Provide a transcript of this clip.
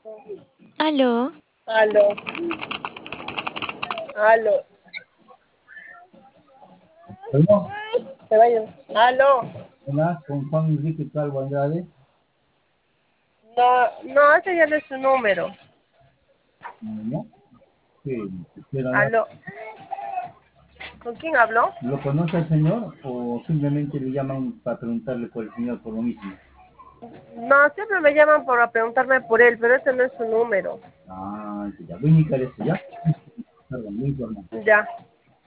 Aló, Aló, aló. Aló, Se vayan. Aló. hola, con Juan Enrique Calvo Andrade. No, no, ese ya no es su número. ¿No? Sí, quisiera hablar. Aló. ¿Con quién habló? ¿Lo conoce el señor o simplemente le llaman para preguntarle por el señor por lo mismo? No, siempre me llaman para preguntarme por él, pero ese no es su número. Ah, ya. Voy a indicar eso, ¿ya? Perdón, muy informal. Ya.